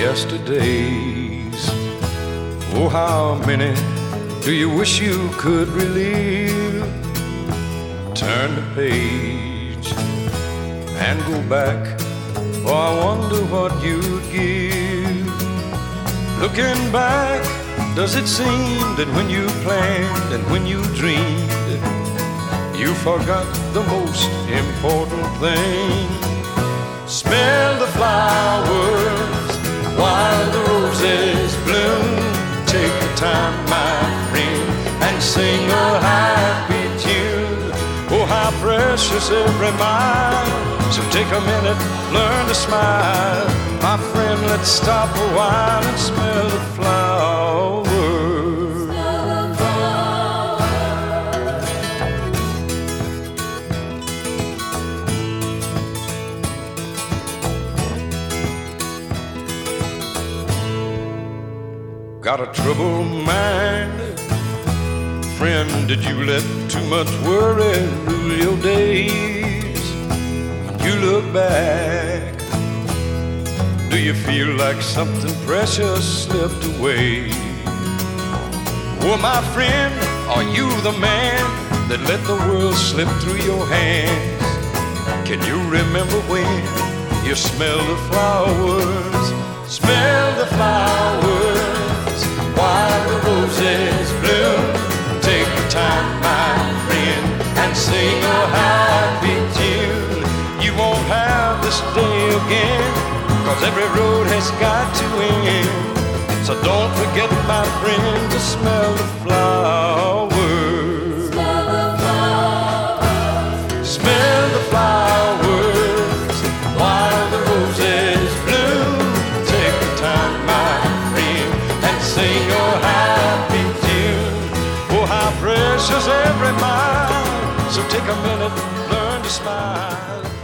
yesterdays. Oh, how many do you wish you could relive? Turn the page and go back, for I wonder what you'd give. Looking back, does it seem that when you planned and when you dreamed, you forgot the most important thing? Smell the flowers while the roses bloom. Take the time, my friend, and sing a happy tune. Oh, how precious every mile. So take a minute, learn to smile. My friend, let's stop a while and smell the flowers. Got a troubled mind? Friend, did you let too much worry rule your days? When you look back, do you feel like something precious slipped away? Oh, my friend, are you the man that let the world slip through your hands? Can you remember when you smelled the flowers? Smell the flowers while the roses bloom. Take the time, my friend, and sing a happy tune. You won't have this day again, 'cause every road has got to end. So don't forget, my friend, to smell the flowers. Smell the flowers while the roses bloom. Take the time, my friend, and sing a happy tune. Oh, how precious every mile. So take a minute, learn to smile.